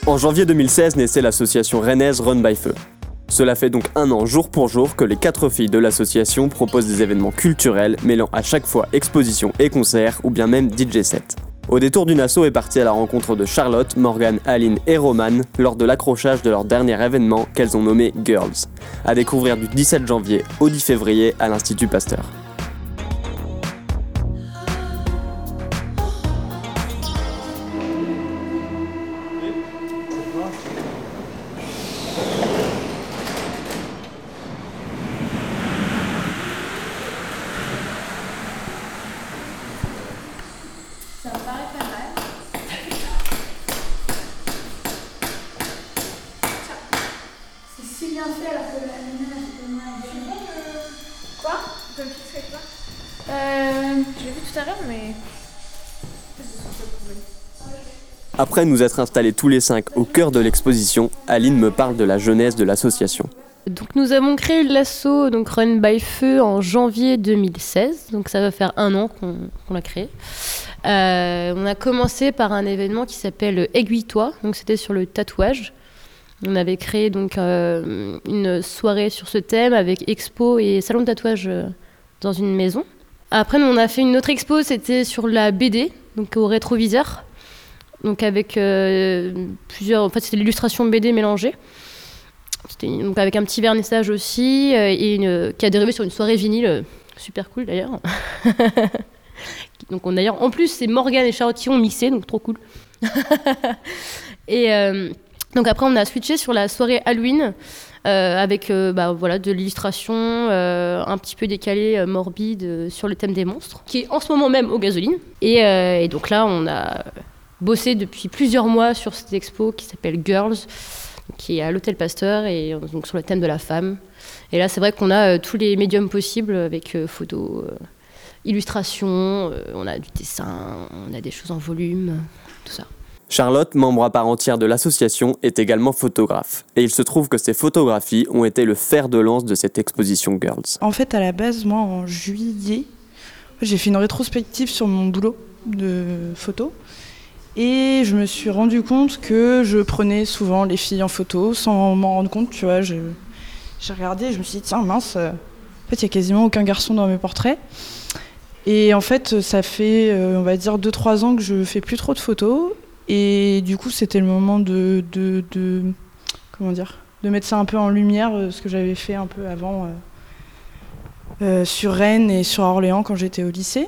En janvier 2016 naissait l'association rennaise Run by Feu. Cela fait donc 1 an jour pour jour que les 4 filles de l'association proposent des événements culturels mêlant à chaque fois expositions et concerts ou bien même DJ set. Au détour d'une asso est partie à la rencontre de Charlotte, Morgane, Aline et Romane lors de l'accrochage de leur dernier événement qu'elles ont nommé Girls, à découvrir du 17 janvier au 10 février à l'Institut Pasteur. Ça me paraît pas mal. C'est si bien fait alors que la mienne a fait tellement Quoi? Comme tu sais quoi? Je l'ai vu tout à l'heure, mais. Après nous être installés tous les 5 au cœur de l'exposition, Aline me parle de la genèse de l'association. Donc nous avons créé l'asso donc Run by Feu en janvier 2016, donc ça va faire 1 an qu'on l'a créé. On a commencé par un événement qui s'appelle Aiguille-toi, donc c'était sur le tatouage. On avait créé donc une soirée sur ce thème avec expo et salon de tatouage dans une maison. Après on a fait une autre expo, c'était sur la BD, donc au rétroviseur, donc avec plusieurs, en fait c'était l'illustration BD mélangée. C'était donc avec un petit vernissage aussi, qui a dérivé sur une soirée vinyle, super cool d'ailleurs. Donc d'ailleurs, en plus, c'est Morgane et Charlotte qui ont mixé, donc trop cool. Et donc après, on a switché sur la soirée Halloween, avec de l'illustration un petit peu décalée, morbide, sur le thème des monstres, qui est en ce moment même au Gasoline. Et donc là, on a bossé depuis plusieurs mois sur cette expo qui s'appelle Girls, qui est à l'Hôtel Pasteur, et donc sur le thème de la femme. Et là, c'est vrai qu'on a tous les médiums possibles avec photos, illustrations, on a du dessin, on a des choses en volume, tout ça. Charlotte, membre à part entière de l'association, est également photographe. Et il se trouve que ces photographies ont été le fer de lance de cette exposition Girls. En fait, à la base, moi, en juillet, j'ai fait une rétrospective sur mon boulot de photo. Et je me suis rendu compte que je prenais souvent les filles en photo sans m'en rendre compte, tu vois. J'ai regardé et je me suis dit, tiens, mince, en fait, il n'y a quasiment aucun garçon dans mes portraits. Et en fait, ça fait, on va dire, 2-3 ans que je fais plus trop de photos. Et du coup, c'était le moment de mettre ça un peu en lumière, ce que j'avais fait un peu avant sur Rennes et sur Orléans quand j'étais au lycée.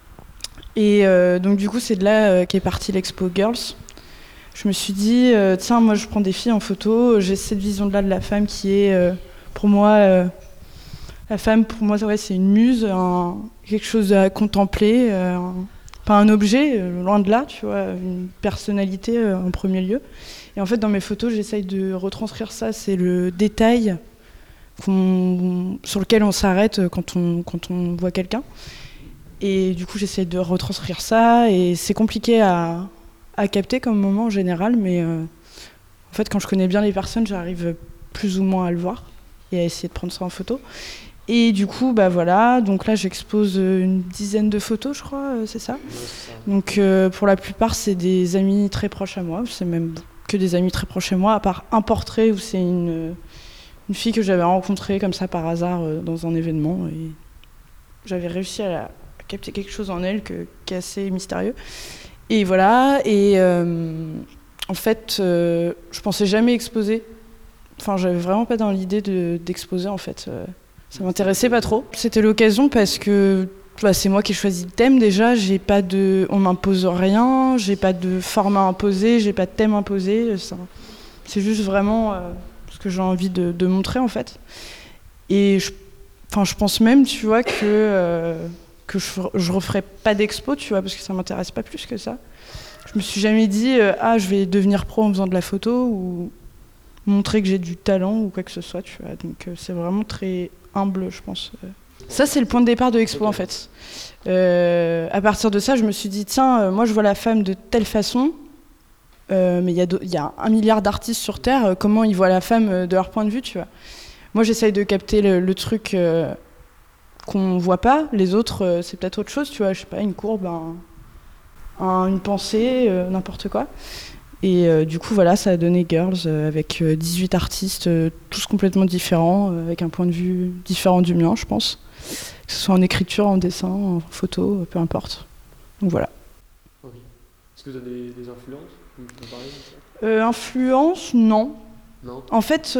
Et donc du coup, c'est de là qu'est partie l'expo Girls. Je me suis dit, tiens, moi je prends des filles en photo, j'ai cette vision-là de la femme qui est, pour moi, la femme, pour moi, c'est une muse, quelque chose à contempler, pas un objet, loin de là, tu vois, une personnalité en premier lieu. Et en fait, dans mes photos, j'essaye de retranscrire ça, c'est le détail sur lequel on s'arrête quand on voit quelqu'un. Et du coup, j'essaie de retranscrire ça, et c'est compliqué à capter comme moment en général, mais en fait, quand je connais bien les personnes, j'arrive plus ou moins à le voir et à essayer de prendre ça en photo. Et du coup, voilà, donc là, j'expose une dizaine de photos, je crois, c'est ça. Donc pour la plupart, c'est des amis très proches à moi, c'est même que des amis très proches à moi, à part un portrait où c'est une fille que j'avais rencontrée comme ça par hasard dans un événement, et j'avais réussi à capter quelque chose en elle qui est assez mystérieux. Et voilà, et en fait, je pensais jamais exposer. Enfin, j'avais vraiment pas dans l'idée d'exposer, en fait. Ça m'intéressait pas trop. C'était l'occasion parce que c'est moi qui ai choisi le thème déjà. On m'impose rien, j'ai pas de format imposé, j'ai pas de thème imposé. C'est juste vraiment ce que j'ai envie de montrer, en fait. Et je pense même, tu vois, que je referais pas d'expo, tu vois, parce que ça m'intéresse pas plus que ça. Je me suis jamais dit je vais devenir pro en faisant de la photo ou montrer que j'ai du talent ou quoi que ce soit, tu vois. Donc c'est vraiment très humble, je pense. Ça, c'est le point de départ de l'expo, en fait. À partir de ça, je me suis dit, tiens, moi je vois la femme de telle façon, mais il y a 1 milliard d'artistes sur Terre, comment ils voient la femme de leur point de vue, tu vois. Moi, j'essaye de capter le truc qu'on voit pas, les autres, c'est peut-être autre chose, tu vois, je sais pas, une courbe, une pensée, n'importe quoi. Et du coup, voilà, ça a donné Girls avec 18 artistes, tous complètement différents, avec un point de vue différent du mien, je pense. Que ce soit en écriture, en dessin, en photo, peu importe. Donc voilà. Okay. Est-ce que tu as des influences? Influence, non. Non. En fait,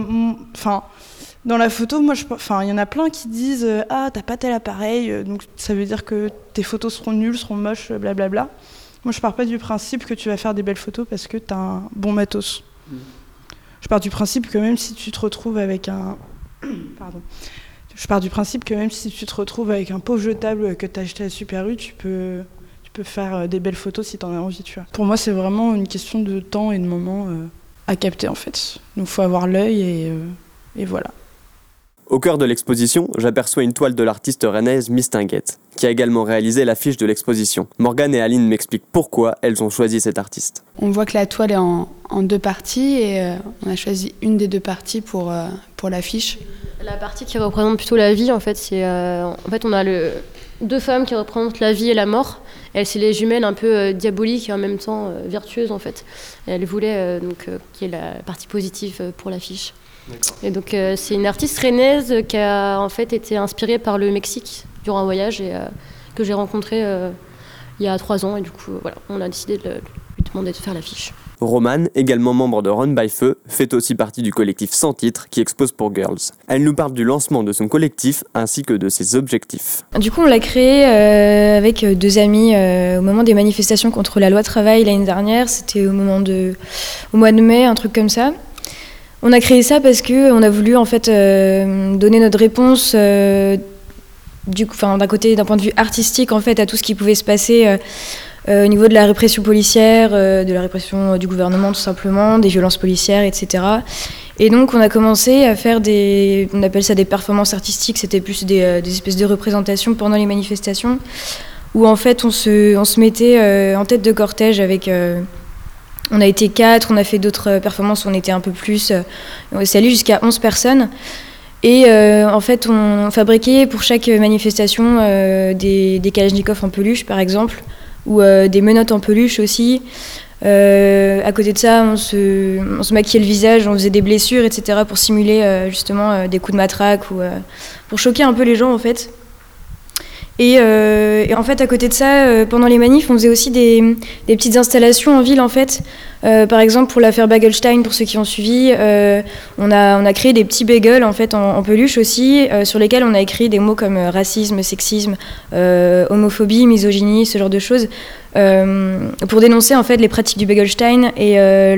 dans la photo, moi, il y en a plein qui disent ah, t'as pas tel appareil, donc ça veut dire que tes photos seront nulles, seront moches, blablabla. Moi, je pars pas du principe que tu vas faire des belles photos parce que t'as un bon matos. Je pars du principe que même si tu te retrouves avec un... Pardon. Je pars du principe que même si tu te retrouves avec un pauvre jetable que t'as acheté à Super U, tu peux faire des belles photos si t'en as envie, tu vois. Pour moi, c'est vraiment une question de temps et de moment à capter, en fait. Donc, faut avoir l'œil et voilà. Au cœur de l'exposition, j'aperçois une toile de l'artiste rennaise Miss Tinguette, qui a également réalisé l'affiche de l'exposition. Morgane et Aline m'expliquent pourquoi elles ont choisi cette artiste. On voit que la toile est en 2 parties et on a choisi une des 2 parties pour l'affiche. La partie qui représente plutôt la vie, en fait, on a 2 femmes qui représentent la vie et la mort. C'est les jumelles un peu diaboliques et en même temps vertueuses, en fait. Et elle voulait qu'il y ait la partie positive pour l'affiche. D'accord. Et donc c'est une artiste rennaise qui a en fait été inspirée par le Mexique durant un voyage et que j'ai rencontré il y a 3 ans et du coup voilà, on a décidé de lui demander de faire l'affiche. Romane, également membre de Run by Feu, fait aussi partie du collectif Sans Titre qui expose pour Girls. Elle nous parle du lancement de son collectif ainsi que de ses objectifs. Du coup on l'a créé avec 2 amis au moment des manifestations contre la loi travail l'année dernière, c'était au mois de mai, un truc comme ça. On a créé ça parce qu'on a voulu en fait donner notre réponse d'un point de vue artistique en fait à tout ce qui pouvait se passer au niveau de la répression policière, de la répression du gouvernement tout simplement, des violences policières, etc. Et donc on a commencé à faire on appelle ça des performances artistiques, c'était plus des espèces de représentations pendant les manifestations où en fait on se mettait en tête de cortège avec... On a été 4, on a fait d'autres performances où on était un peu plus. C'est allé jusqu'à 11 personnes. Et en fait, on fabriquait pour chaque manifestation des kalachnikovs en peluche, par exemple, ou des menottes en peluche aussi. À côté de ça, on se maquillait le visage, on faisait des blessures, etc. pour simuler justement des coups de matraque ou pour choquer un peu les gens, en fait. Et en fait, à côté de ça, pendant les manifs, on faisait aussi des petites installations en ville, en fait. Par exemple, pour l'affaire Bagelstein, pour ceux qui ont suivi, on a créé des petits bagels en fait en peluche aussi, sur lesquels on a écrit des mots comme racisme, sexisme, homophobie, misogynie, ce genre de choses, pour dénoncer en fait les pratiques du Bagelstein et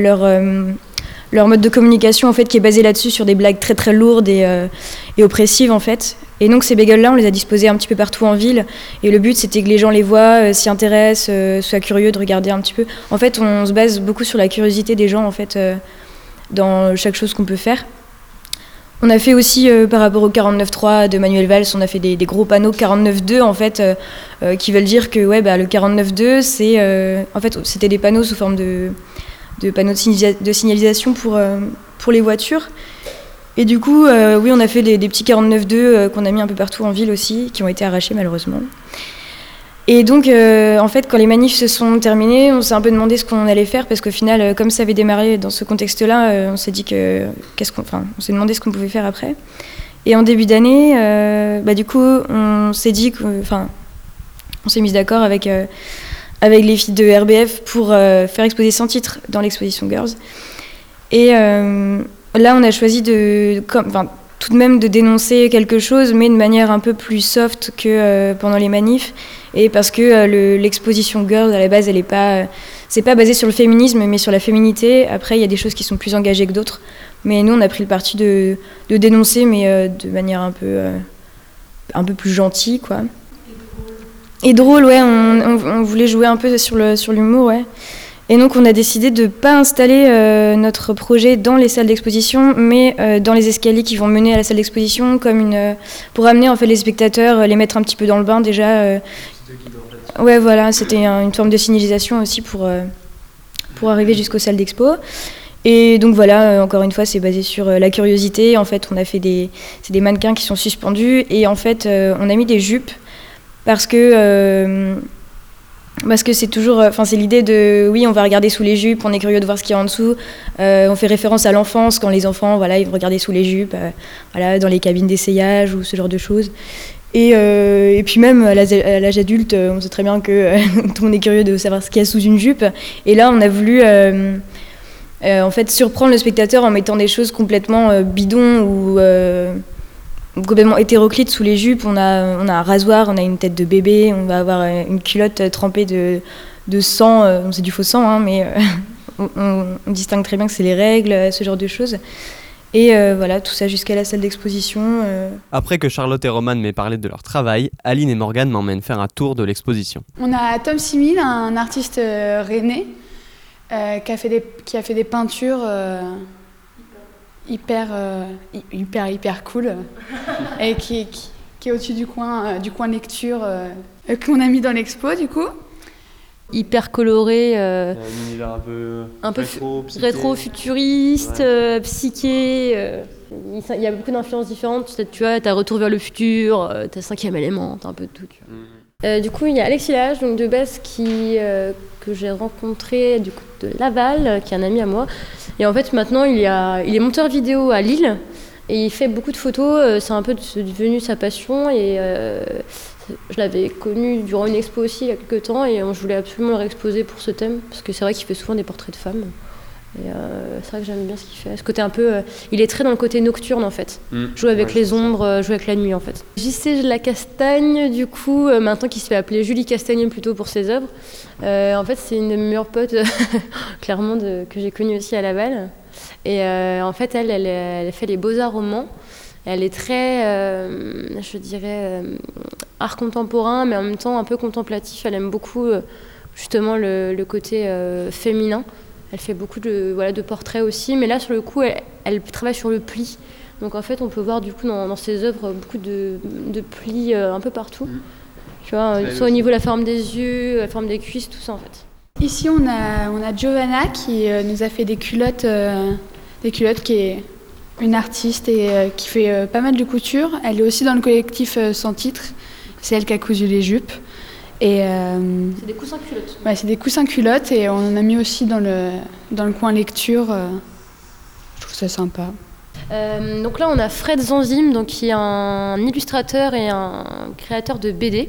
leur mode de communication en fait qui est basé là-dessus sur des blagues très très lourdes et oppressives en fait. Et donc ces bagels-là, on les a disposés un petit peu partout en ville. Et le but, c'était que les gens les voient, s'y intéressent, soient curieux de regarder un petit peu. En fait, on se base beaucoup sur la curiosité des gens en fait, dans chaque chose qu'on peut faire. On a fait aussi, par rapport au 49.3 de Manuel Valls, on a fait des gros panneaux 49.2 en fait, qui veulent dire que le 49.2, en fait, c'était des panneaux sous forme de panneaux de signalisation pour les voitures. Et du coup, oui, on a fait des petits 49.2 qu'on a mis un peu partout en ville aussi, qui ont été arrachés malheureusement. Et donc, en fait, quand les manifs se sont terminés, on s'est un peu demandé ce qu'on allait faire, parce qu'au final, comme ça avait démarré dans ce contexte-là, on s'est dit on s'est demandé ce qu'on pouvait faire après. Et en début d'année, du coup, on s'est dit on s'est mis d'accord avec les filles de RBF pour faire exposer Sans Titre dans l'exposition Girls. Et là, on a choisi tout de même de dénoncer quelque chose, mais de manière un peu plus soft que pendant les manifs. Et parce que l'exposition Girls, à la base, c'est pas basé sur le féminisme, mais sur la féminité. Après, il y a des choses qui sont plus engagées que d'autres. Mais nous, on a pris le parti de dénoncer, mais de manière un peu plus gentille, quoi. Et drôle, ouais. On voulait jouer un peu sur l'humour, ouais. Et donc on a décidé de ne pas installer notre projet dans les salles d'exposition, mais dans les escaliers qui vont mener à la salle d'exposition, pour amener en fait les spectateurs, les mettre un petit peu dans le bain déjà. Ouais, voilà, c'était une forme de signalisation aussi pour arriver jusqu'aux salles d'expo. Et donc voilà, encore une fois, c'est basé sur la curiosité. En fait, on a fait c'est des mannequins qui sont suspendus et en fait, on a mis des jupes parce que Parce que c'est toujours, c'est l'idée de, oui, on va regarder sous les jupes, on est curieux de voir ce qu'il y a en dessous. On fait référence à l'enfance, quand les enfants, voilà, ils vont regarder sous les jupes, voilà, dans les cabines d'essayage ou ce genre de choses. Et puis même à l'âge adulte, on sait très bien que tout le monde est curieux de savoir ce qu'il y a sous une jupe. Et là, on a voulu en fait surprendre le spectateur en mettant des choses complètement bidons ou complètement hétéroclites sous les jupes. On a un rasoir, on a une tête de bébé, on va avoir une culotte trempée de sang. C'est du faux sang, hein, mais on distingue très bien que c'est les règles, ce genre de choses. Et voilà, tout ça jusqu'à la salle d'exposition. Après que Charlotte et Roman m'aient parlé de leur travail, Aline et Morgane m'emmènent faire un tour de l'exposition. On a Tom Simil, un artiste rennais, qui a fait des peintures hyper cool et qui est au-dessus du coin lecture qu'on a mis dans l'expo du coup. Hyper coloré, Un univers un peu rétro-futuriste, psyché. Il y a beaucoup d'influences différentes. Tu vois, t'as Retour vers le futur, t'as Cinquième élément, t'as un peu de tout. Tu vois. Du coup, il y a Alexis Lage, donc de base, que j'ai rencontré du coup de Laval, qui est un ami à moi. Et en fait, maintenant, il est monteur vidéo à Lille et il fait beaucoup de photos. C'est un peu devenu sa passion et je l'avais connu durant une expo aussi il y a quelques temps et je voulais absolument le réexposer pour ce thème parce que c'est vrai qu'il fait souvent des portraits de femmes. Et c'est vrai que j'aime bien ce qu'il fait. Ce côté un peu, il est très dans le côté nocturne en fait. Jouer avec les ombres, jouer avec la nuit en fait. JC Lacastagne, du coup, maintenant qui se fait appeler Julie Castagne plutôt pour ses œuvres. En fait, c'est une de mes meilleures potes, clairement, que j'ai connue aussi à Laval. Et en fait, elle fait les beaux-arts romans. Elle est très, je dirais, art contemporain, mais en même temps un peu contemplatif. Elle aime beaucoup justement le côté féminin. Elle fait beaucoup de portraits aussi, mais là sur le coup elle travaille sur le pli. Donc en fait on peut voir du coup dans ses œuvres beaucoup de plis un peu partout. Tu vois, soit au niveau de la forme des yeux, la forme des cuisses, tout ça en fait. Ici on a Giovanna qui nous a fait des culottes qui est une artiste et qui fait pas mal de couture. Elle est aussi dans le collectif Sans Titre. C'est elle qui a cousu les jupes. Et c'est des coussins culottes. Ouais, c'est des coussins culottes et on en a mis aussi dans le coin lecture. Je trouve ça sympa. Donc là on a Fred Zanzim, donc qui est un illustrateur et un créateur de BD,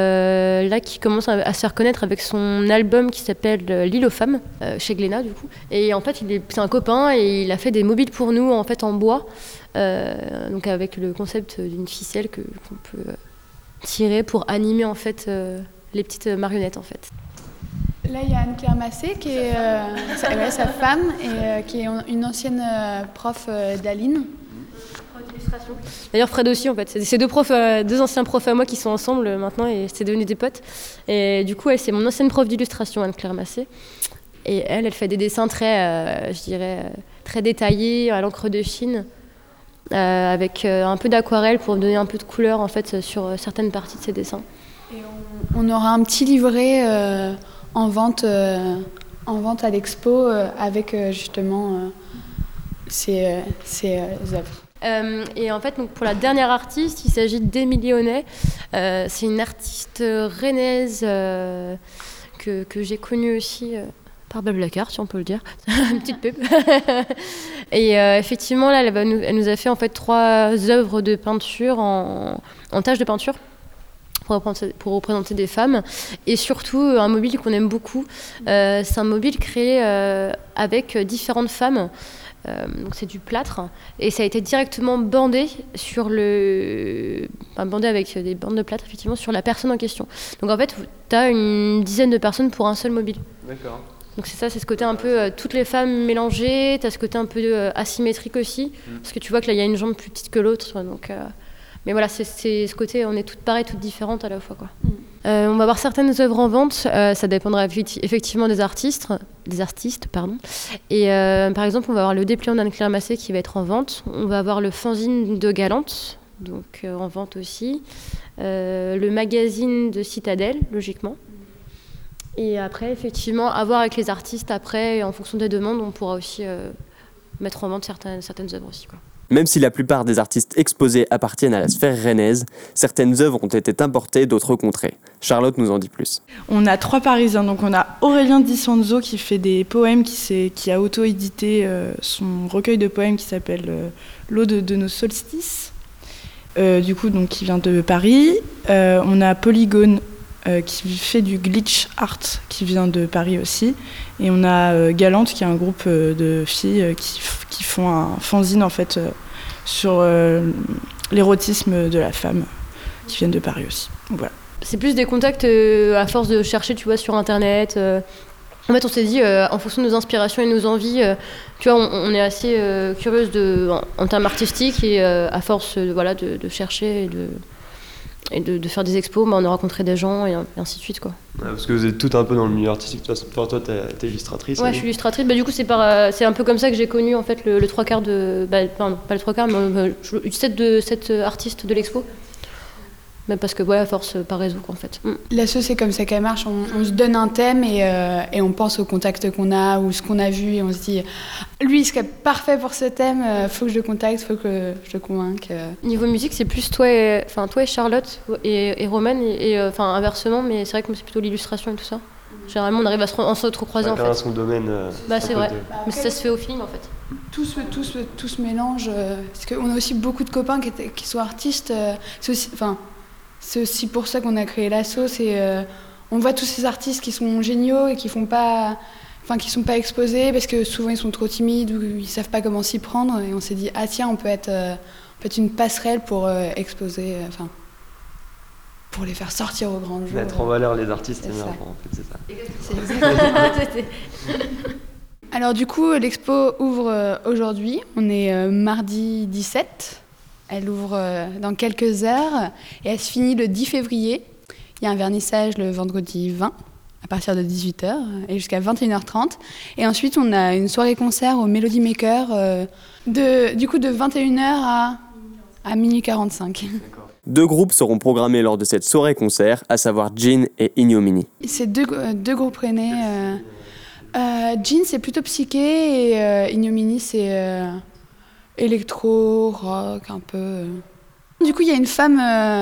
là qui commence à se faire connaître avec son album qui s'appelle L'île aux femmes, chez Glénat du coup. Et en fait c'est un copain et il a fait des mobiles pour nous en fait en bois, donc avec le concept d'une ficelle qu'on peut tirer pour animer en fait les petites marionnettes en fait. Là, il y a Anne-Claire Massé, qui est sa femme, et qui est une ancienne prof d'Aline. Prof d'illustration. D'ailleurs, Fred aussi, en fait. C'est deux anciens profs à moi qui sont ensemble maintenant, et c'est devenu des potes. Et du coup, c'est mon ancienne prof d'illustration, Anne-Claire Massé. Et elle fait des dessins très, je dirais, très détaillés, à l'encre de Chine, avec un peu d'aquarelle pour donner un peu de couleur, en fait, sur certaines parties de ses dessins. Et on aura un petit livret en vente à l'expo avec justement ces œuvres. Et en fait, donc, pour la dernière artiste, il s'agit d'Émilie Honnet. C'est une artiste rennaise que j'ai connue aussi par Blablacar, si on peut le dire. Une petite pub. Et effectivement, là, elle nous a fait en fait 3 œuvres de peinture en taches de peinture. Pour représenter des femmes et surtout un mobile qu'on aime beaucoup. C'est un mobile créé avec différentes femmes. Donc c'est du plâtre et ça a été directement bandé bandé avec des bandes de plâtre effectivement sur la personne en question. Donc en fait tu as une dizaine de personnes pour un seul mobile. D'accord. Donc c'est ce côté un peu toutes les femmes mélangées, tu as ce côté un peu asymétrique aussi parce que tu vois que là il y a une jambe plus petite que l'autre donc mais voilà, c'est ce côté, on est toutes pareilles, toutes différentes à la fois, quoi. On va avoir certaines œuvres en vente, ça dépendra effectivement des artistes, pardon. Et par exemple, on va avoir le dépliant d'Anne-Claire Massé qui va être en vente. On va avoir le fanzine de Galante, donc en vente aussi. Le magazine de Citadelle, logiquement. Et après, effectivement, à voir avec les artistes après, et en fonction des demandes, on pourra aussi mettre en vente certaines œuvres aussi, quoi. Même si la plupart des artistes exposés appartiennent à la sphère rennaise, certaines œuvres ont été importées d'autres contrées. Charlotte nous en dit plus. On a 3 Parisiens, donc on a Aurélien Di Sanzo qui fait des poèmes, qui a auto-édité son recueil de poèmes qui s'appelle L'Aude de nos solstices, du coup donc qui vient de Paris. On a Polygone qui fait du glitch art, qui vient de Paris aussi. Et on a Galante, qui est un groupe de filles qui font un fanzine en fait sur l'érotisme de la femme, qui viennent de Paris aussi. Donc, voilà. C'est plus des contacts à force de chercher, tu vois, sur Internet. En fait, on s'est dit, en fonction de nos inspirations et de nos envies, tu vois, on est assez curieuse en termes artistiques et à force de chercher et de faire des expos, on a rencontré des gens et ainsi de suite, quoi. Ouais, parce que vous êtes toutes un peu dans le milieu artistique. Toi, t'es illustratrice. Ouais, je suis illustratrice. Du coup, c'est un peu comme ça que j'ai connu en fait le 3/4 de... pardon, pas le 3/4, mais 7 artistes de l'expo. Mais parce que, à force, par réseau, quoi, en fait. L'asso, c'est comme ça qu'elle marche. On se donne un thème et on pense au contact qu'on a ou ce qu'on a vu et on se dit lui, il serait parfait pour ce thème, faut que je le contacte, faut que je le convainque. Niveau musique, c'est plus toi et Charlotte et Romaine et inversement, mais c'est vrai que moi, c'est plutôt l'illustration et tout ça. Généralement, on arrive à se recroiser en fait. Son domaine. C'est vrai, mais ça se fait au feeling en fait. Tout se mélange. Parce qu'on a aussi beaucoup de copains qui sont artistes. C'est aussi pour ça qu'on a créé l'asso. On voit tous ces artistes qui sont géniaux et qui sont pas exposés parce que souvent ils sont trop timides ou ils savent pas comment s'y prendre. Et on s'est dit tiens, on peut être une passerelle pour exposer, pour les faire sortir au grand jour. Mettre en valeur les artistes émergents, en fait, c'est ça. C'est exactement. Alors du coup, l'expo ouvre aujourd'hui. On est mardi 17. Elle ouvre dans quelques heures et elle se finit le 10 février. Il y a un vernissage le vendredi 20 à partir de 18h et jusqu'à 21h30. Et ensuite, on a une soirée-concert au Melody Maker de 21h à minuit 45. D'accord. 2 groupes seront programmés lors de cette soirée-concert, à savoir Jean et Ignominy. C'est deux groupes rennais. Jean, c'est plutôt psyché et Ignominy, c'est... électro, rock, un peu. Du coup, il y a une femme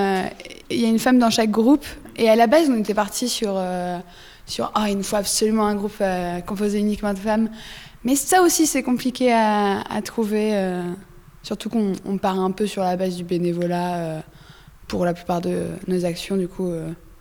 dans chaque groupe. Et à la base, on était partis sur il nous faut absolument un groupe composé uniquement de femmes. Mais ça aussi, c'est compliqué à trouver. Surtout qu'on part un peu sur la base du bénévolat pour la plupart de nos actions. Du coup,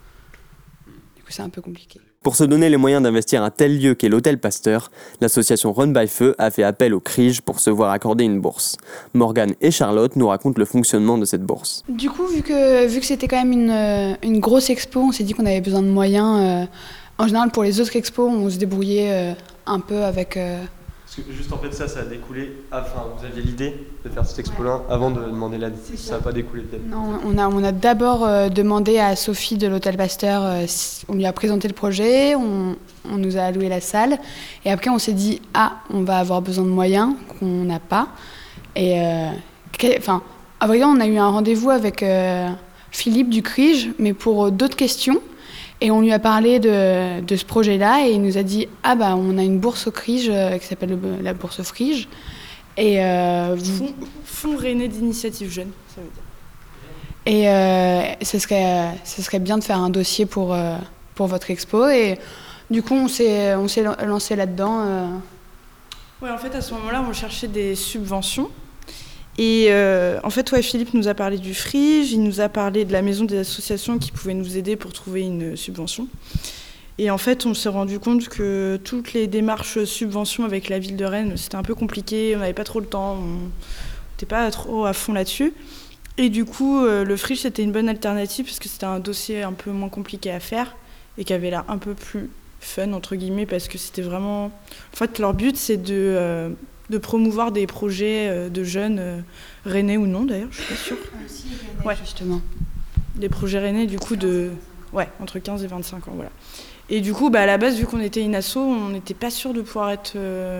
c'est un peu compliqué. Pour se donner les moyens d'investir un tel lieu qu'est l'Hôtel Pasteur, l'association Run by Feu a fait appel au CRIJ pour se voir accorder une bourse. Morgane et Charlotte nous racontent le fonctionnement de cette bourse. Du coup, vu que c'était quand même une grosse expo, on s'est dit qu'on avait besoin de moyens. En général, pour les autres expos, on se débrouillait un peu avec... Parce que juste en fait, ça a découlé... vous aviez l'idée de faire cette expo-là avant de demander l'aide. Ça n'a pas découlé de l'aide. Non, on a d'abord demandé à Sophie de l'Hôtel Pasteur, on lui a présenté le projet, on nous a alloué la salle. Et après, on s'est dit, on va avoir besoin de moyens qu'on n'a pas. Et à vrai dire, on a eu un rendez-vous avec Philippe du CRIJ, mais pour d'autres questions. Et on lui a parlé de ce projet-là et il nous a dit on a une bourse au CRIJ qui s'appelle la bourse Frige. Et Fonds Rennais d'initiative jeune, ça veut dire. Et ce serait bien de faire un dossier pour votre expo. Et du coup, on s'est lancé là-dedans. Ouais, en fait, à ce moment-là, on cherchait des subventions. Et en fait, Philippe nous a parlé du Frige, il nous a parlé de la maison des associations qui pouvaient nous aider pour trouver une subvention. Et en fait, on s'est rendu compte que toutes les démarches subventions avec la ville de Rennes, c'était un peu compliqué, on n'avait pas trop le temps, on n'était pas trop à fond là-dessus. Et du coup, le Frige, c'était une bonne alternative parce que c'était un dossier un peu moins compliqué à faire et qui avait l'air un peu plus fun, entre guillemets, parce que c'était vraiment... En fait, leur but, c'est de promouvoir des projets de jeunes rennais ou non, d'ailleurs, je suis pas sûre. Ouais, justement. Des projets rennais, du coup, entre 15 et 25 ans, voilà. Et du coup, à la base, vu qu'on était une asso, on n'était pas sûr de pouvoir être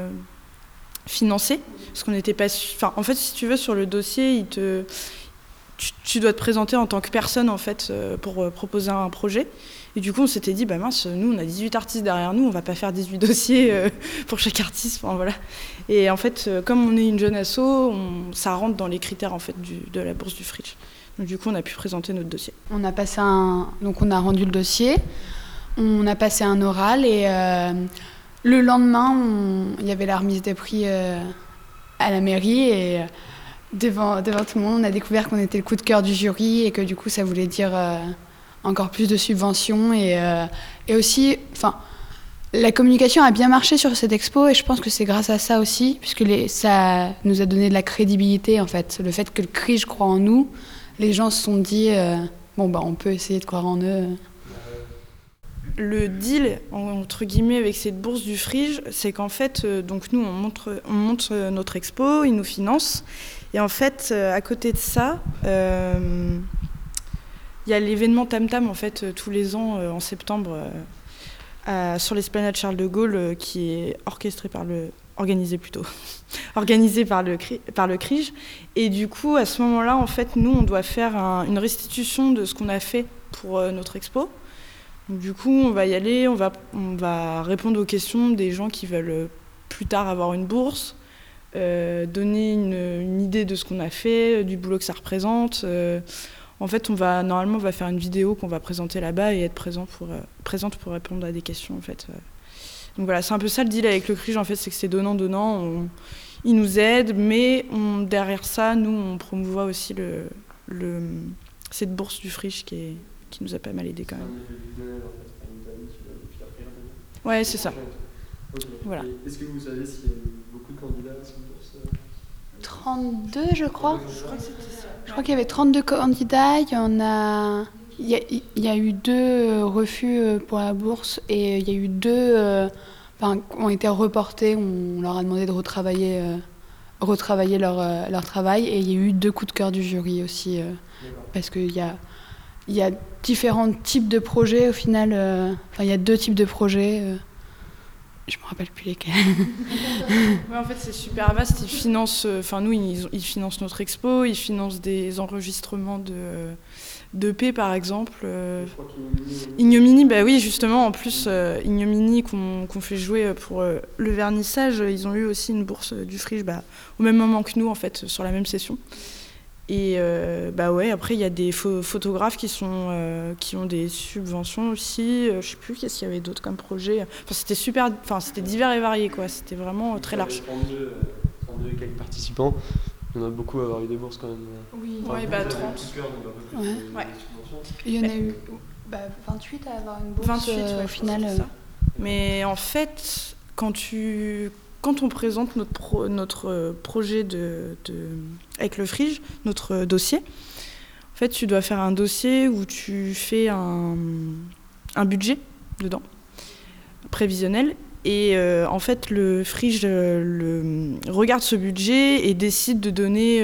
financé, parce qu'on n'était pas... en fait, si tu veux, sur le dossier, tu dois te présenter en tant que personne en fait pour proposer un projet. Et du coup, on s'était dit, bah mince, nous, on a 18 artistes derrière nous, on va pas faire 18 dossiers pour chaque artiste. Enfin, voilà. Et en fait, comme on est une jeune asso, ça rentre dans les critères en fait, de la bourse du Fridge. Donc du coup, on a pu présenter notre dossier. On a rendu le dossier, on a passé un oral et le lendemain, il y avait la remise des prix à la mairie et devant tout le monde, on a découvert qu'on était le coup de cœur du jury et que du coup, ça voulait dire encore plus de subventions et aussi, la communication a bien marché sur cette expo et je pense que c'est grâce à ça aussi, puisque ça nous a donné de la crédibilité en fait. Le fait que le CRIJ croit en nous, les gens se sont dit on peut essayer de croire en eux. Le deal entre guillemets avec cette bourse du Fridge, c'est qu'en fait, donc nous on monte notre expo, ils nous financent et en fait à côté de ça, il y a l'événement Tam Tam en fait tous les ans en septembre sur l'esplanade Charles de Gaulle qui est organisé par le CRIJ. Et du coup, à ce moment-là, en fait, nous, on doit faire une restitution de ce qu'on a fait pour notre expo. Donc, du coup, on va y aller, on va répondre aux questions des gens qui veulent plus tard avoir une bourse, donner une idée de ce qu'on a fait, du boulot que ça représente. En fait, on va faire une vidéo qu'on va présenter là-bas et être présente pour répondre à des questions, en fait. Donc voilà, c'est un peu ça le deal avec le CRIJ, en fait, c'est que c'est donnant-donnant. Ils nous aident, mais derrière ça, nous, on promouvoit aussi cette bourse du Fridge qui nous a pas mal aidé quand même. Ouais, c'est ça. Okay. Voilà. Est-ce que vous savez s'il y a eu beaucoup de candidats à cette bourse 32, je crois. Je crois qu'il y avait 32 candidats. Il y a eu 2 refus pour la bourse et il y a eu 2 ont été reportés. On leur a demandé de retravailler leur travail et il y a eu 2 coups de cœur du jury aussi parce qu'il y a différents types de projets au final. Il y a 2 types de projets. Je me rappelle plus lesquels. Ouais, en fait, c'est super vaste. Ils financent, ils financent notre expo, ils financent des enregistrements d'EP, par exemple. Ignomini, bah oui, justement, en plus, Ignomini qu'on fait jouer pour le vernissage, ils ont eu aussi une bourse du Fridge au même moment que nous, en fait, sur la même session. Et après, il y a des photographes qui ont des subventions aussi. Je sais plus qu'est-ce qu'il y avait d'autre comme projet. C'était divers et varié, quoi. C'était vraiment très large. 32 et quelques participants. Il y en a beaucoup à avoir eu des bourses quand même. Oui, 30. Ouais. Il y en a eu 28 à avoir une bourse 28, au final. Mais en fait, quand on présente notre projet avec le Fridge, notre dossier, en fait, tu dois faire un dossier où tu fais un budget dedans, prévisionnel. Et en fait, le Fridge regarde ce budget et décide de donner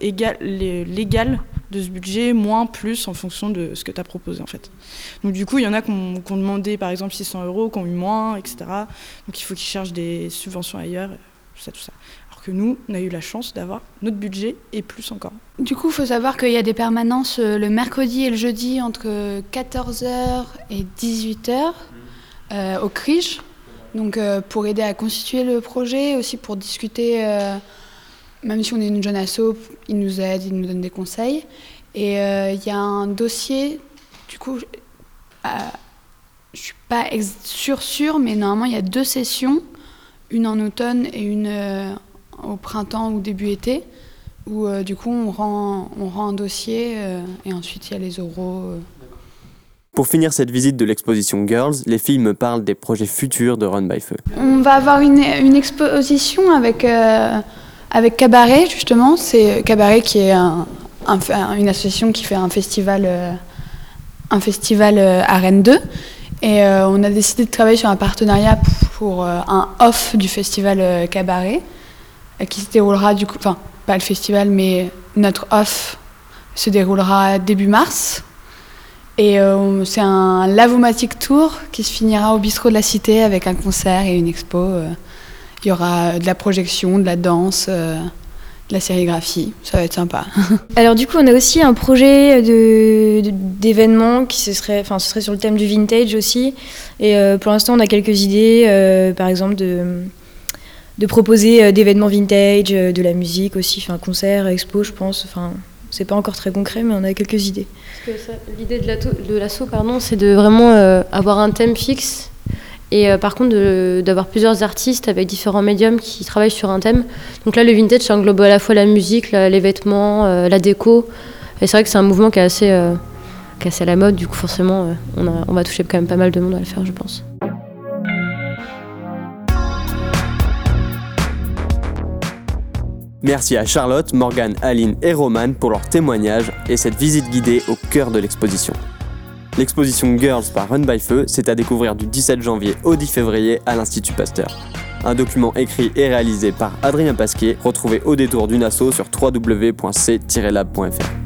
l'égal de ce budget, moins, plus, en fonction de ce que tu as proposé, en fait. Donc du coup, il y en a qui ont demandé, par exemple, 600 €, qui ont eu moins, etc. Donc il faut qu'ils cherchent des subventions ailleurs, tout ça. Alors que nous, on a eu la chance d'avoir notre budget et plus encore. Du coup, il faut savoir qu'il y a des permanences le mercredi et le jeudi entre 14h et 18h au CRIJ. Donc pour aider à constituer le projet, aussi pour discuter, même si on est une jeune asso, ils nous aident, ils nous donnent des conseils. Et il y a un dossier, du coup, je ne suis pas sûre, mais normalement il y a 2 sessions, une en automne et une au printemps ou début été, où du coup on rend un dossier et ensuite il y a les oraux. Pour finir cette visite de l'exposition Girls, les filles me parlent des projets futurs de Run by Feu. On va avoir une exposition avec Cabaret, justement. C'est Cabaret qui est une association qui fait un festival à Rennes 2. Et on a décidé de travailler sur un partenariat pour un off du festival Cabaret, qui se déroulera du coup, enfin pas le festival, mais notre off se déroulera début mars. Et c'est un Lavomatic Tour qui se finira au bistrot de la Cité avec un concert et une expo. Il y aura de la projection, de la danse, de la sérigraphie, ça va être sympa. Alors du coup, on a aussi un projet d'événement qui ce serait sur le thème du vintage aussi. Et pour l'instant, on a quelques idées, par exemple de proposer d'événements vintage, de la musique aussi, concerts, expos, je pense. C'est pas encore très concret, mais on a quelques idées. Parce que l'idée de l'asso, c'est de vraiment avoir un thème fixe. Et par contre, d'avoir plusieurs artistes avec différents médiums qui travaillent sur un thème. Donc là, le vintage, ça englobe à la fois la musique, les vêtements, la déco. Et c'est vrai que c'est un mouvement qui est assez à la mode. Du coup, forcément, on va toucher quand même pas mal de monde à le faire, je pense. Merci à Charlotte, Morgane, Aline et Romane pour leur témoignage et cette visite guidée au cœur de l'exposition. L'exposition Girls par Run by Feu, c'est à découvrir du 17 janvier au 10 février à l'Institut Pasteur. Un document écrit et réalisé par Adrien Pasquier, retrouvé au détour d'une asso sur www.c-lab.fr.